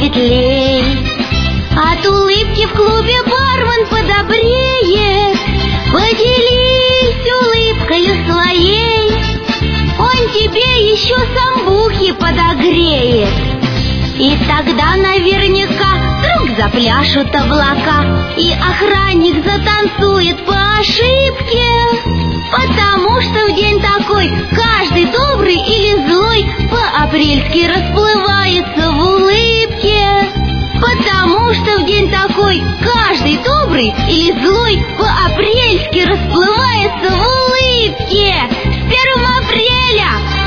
светлей. От улыбки в клубе бармен подобреет. Поделись улыбкою своей, он тебе еще самбухи подогреет. И тогда наверняка вдруг запляшут облака, и охранник затанцует по ошибке. Потому что в день такой каждый добрый или злой по-апрельски расплывается в улыбке. Потому что в день такой каждый добрый или злой по-апрельски расплывается в улыбке. С 1 апреля!